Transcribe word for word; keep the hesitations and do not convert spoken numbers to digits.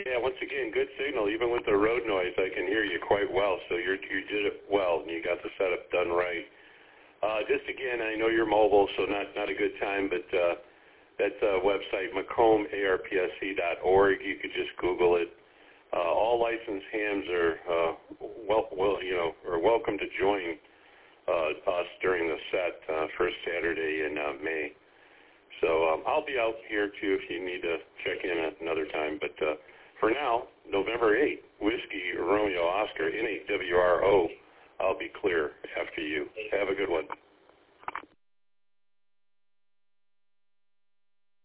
Yeah, once again, good signal. Even with the road noise, I can hear you quite well. So you're, you did it well, and you got the setup done right. Uh, just again, I know you're mobile, so not not a good time, but uh, that uh, website, Macomb A R P S C dot org. You could just Google it. Uh, all licensed hams are uh, well, well, you know, are welcome to join uh, us during the set uh, first Saturday in uh, May. So um, I'll be out here too if you need to check in at another time. But uh, for now, November eighth, Whiskey Romeo Oscar N eight W R O. I'll be clear after you. Have a good one.